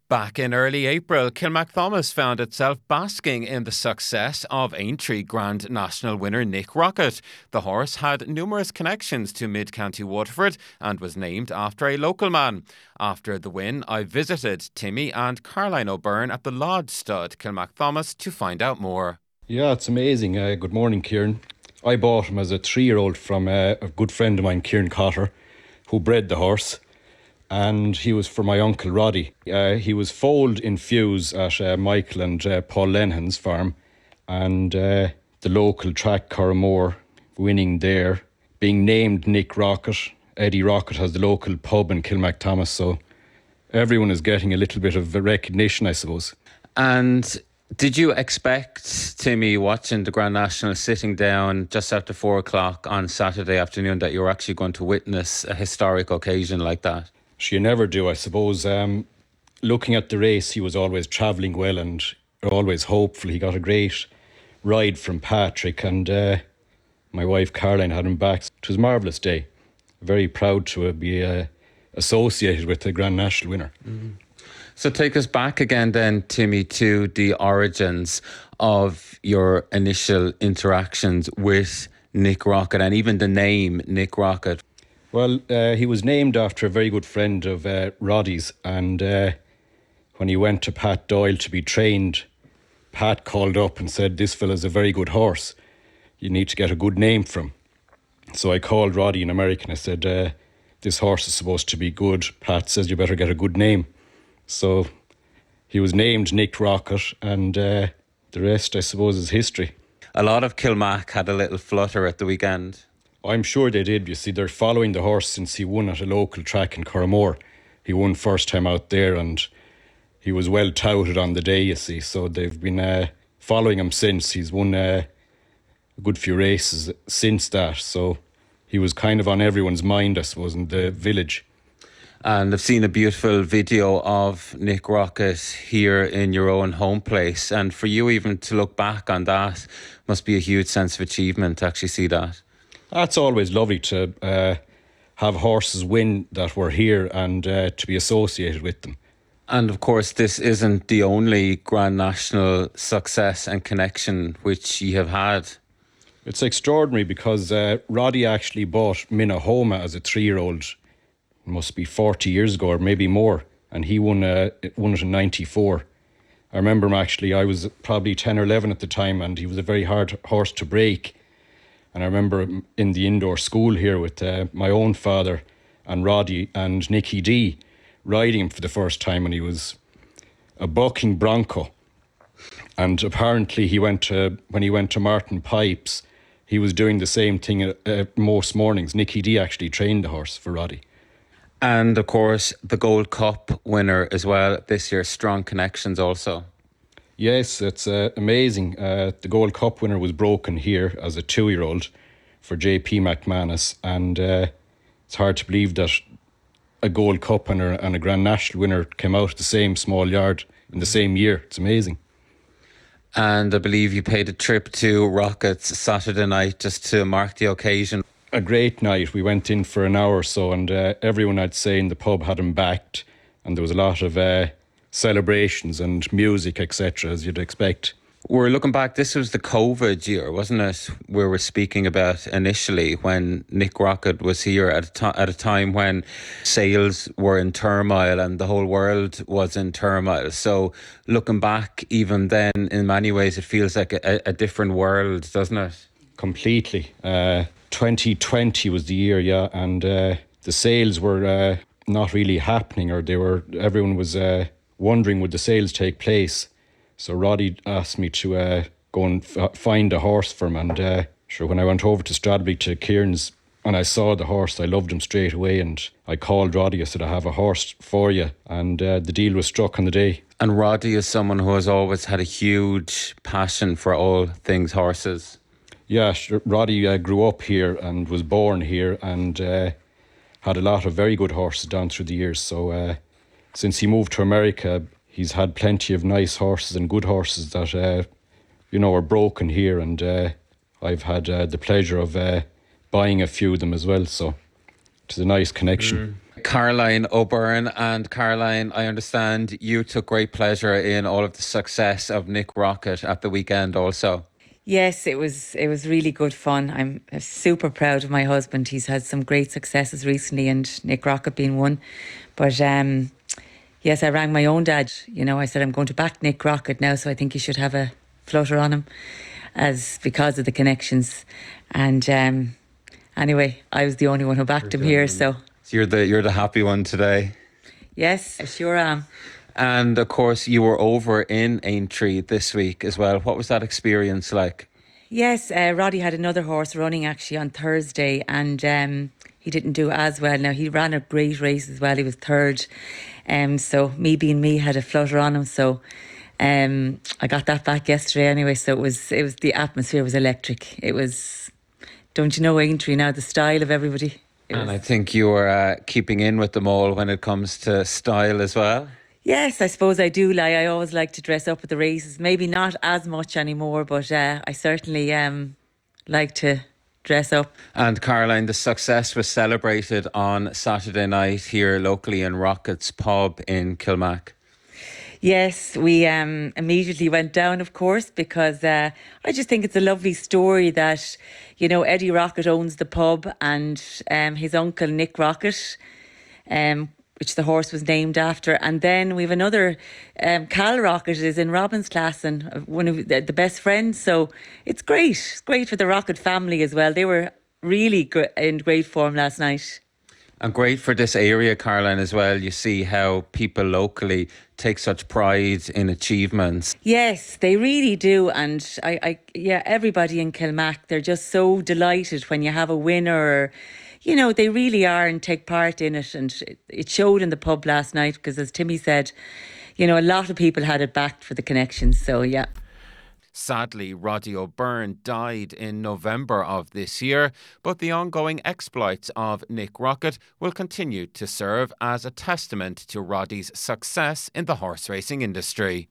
Back in early April, Kilmacthomas found itself basking in the success of Aintree Grand National winner Nick Rockett. The horse had numerous connections to Mid-County Waterford and was named after a local man. After the win, I visited Timmy and Caroline O'Byrne at the Lodge Stud, Kilmacthomas, to find out more. Yeah, it's amazing. Good morning, Kieran. I bought him as a 3-year-old from a good friend of mine, Kieran Cotter, who bred the horse. And he was for my uncle Roddy. He was foaled in Fuse at Michael and Paul Lenhan's farm, and the local track Corrimore winning there, being named Nick Rockett. Eddie Rockett has the local pub in Kilmacthomas, so everyone is getting a little bit of recognition, I suppose. And did you expect, Timmy, watching the Grand National, sitting down just after 4 o'clock on Saturday afternoon, that you were actually going to witness a historic occasion like that? You never do, I suppose. Looking at the race, he was always travelling well and always hopeful. He got a great ride from Patrick, and my wife Caroline had him back. It was a marvellous day. Very proud to be associated with the Grand National winner. Mm-hmm. So take us back again then, Timmy, to the origins of your initial interactions with Nick Rockett and even the name Nick Rockett. Well, he was named after a very good friend of Roddy's, and when he went to Pat Doyle to be trained, Pat called up and said, "This fella's a very good horse. You need to get a good name for him." So I called Roddy in America and I said, "This horse is supposed to be good. Pat says you better get a good name." So he was named Nick Rockett, and the rest, I suppose, is history. A lot of Kilmac had a little flutter at the weekend. I'm sure they did. You see, they're following the horse since he won at a local track in Corrimore. He won first time out there, and he was well touted on the day, you see. So they've been following him since. He's won a good few races since that. So he was kind of on everyone's mind, I suppose, in the village. And I've seen a beautiful video of Nick Rockett here in your own home place. And for you even to look back on that must be a huge sense of achievement to actually see that. That's always lovely to have horses win that were here and to be associated with them. And of course, this isn't the only Grand National success and connection which you have had. It's extraordinary because Roddy actually bought Minnahoma as a 3-year-old, must be 40 years ago or maybe more, and he won it in 94. I remember him actually, I was probably 10 or 11 at the time, and he was a very hard horse to break. And I remember in the indoor school here with my own father and Roddy and Nicky D riding him for the first time, and he was a bucking bronco. And apparently when he went to Martin Pipes, he was doing the same thing most mornings. Nicky D actually trained the horse for Roddy. And of course, the Gold Cup winner as well this year, strong connections also. Yes, it's amazing. The Gold Cup winner was broken here as a 2-year-old for JP McManus, and it's hard to believe that a Gold Cup winner and a Grand National winner came out of the same small yard in the same year. It's amazing. And I believe you paid a trip to Rockett's Saturday night just to mark the occasion. A great night. We went in for an hour or so, and everyone, I'd say, in the pub had him backed, and there was a lot of celebrations and music, etc., as you'd expect. We're looking back, this was the COVID year, wasn't it? We were speaking about initially when Nick Rockett was here at a time when sales were in turmoil and the whole world was in turmoil. So looking back even then, in many ways, it feels like a different world, doesn't it? Completely. 2020 was the year, yeah, and the sales were not really happening, or everyone was wondering would the sales take place. So Roddy asked me to go and find a horse for him, and sure, when I went over to Stradbally to Kieran's and I saw the horse, I loved him straight away, and I called Roddy. I said, "I have a horse for you," and the deal was struck on the day. And Roddy is someone who has always had a huge passion for all things horses. Yeah, sure. Roddy grew up here and was born here, and had a lot of very good horses down through the years. So since he moved to America, he's had plenty of nice horses and good horses that are broken here, and I've had the pleasure of buying a few of them as well. So it's a nice connection. Caroline O'Byrne. And Caroline, I understand you took great pleasure in all of the success of Nick Rockett at the weekend also. Yes, it was really good fun. I'm super proud of my husband. He's had some great successes recently, and Nick Rockett being one. But yes, I rang my own dad. I said I'm going to back Nick Rockett now, so I think you should have a flutter on him, as because of the connections. And anyway, I was the only one who backed him here. So So you're the happy one today. yes, I sure am. And of course, you were over in Aintree this week as well. What was that experience like? Yes, Roddy had another horse running actually on Thursday, and he didn't do as well. Now, he ran a great race as well. He was third. So me being me, had a flutter on him. So I got that back yesterday anyway. So it was the atmosphere was electric. It was, don't you know, Aintree now, the style of everybody. And I think you were keeping in with them all when it comes to style as well. Yes, I suppose I do. I always like to dress up at the races. Maybe not as much anymore, but I certainly like to dress up. And Caroline, the success was celebrated on Saturday night here locally in Rockett's Pub in Kilmac. Yes, we immediately went down, of course, because I just think it's a lovely story that, Eddie Rockett owns the pub, and his uncle Nick Rockett, which the horse was named after. And then we have another, Cal Rockett is in Robin's class and one of the best friends. So it's great. It's great for the Rockett family as well. They were really good, in great form last night. And great for this area, Caroline, as well. You see how people locally take such pride in achievements. Yes, they really do. And yeah, everybody in Kilmac, they're just so delighted when you have a winner. They really are and take part in it. And it showed in the pub last night because, as Timmy said, a lot of people had it backed for the connections. So, yeah. Sadly, Roddy O'Byrne died in November of this year, but the ongoing exploits of Nick Rockett will continue to serve as a testament to Roddy's success in the horse racing industry.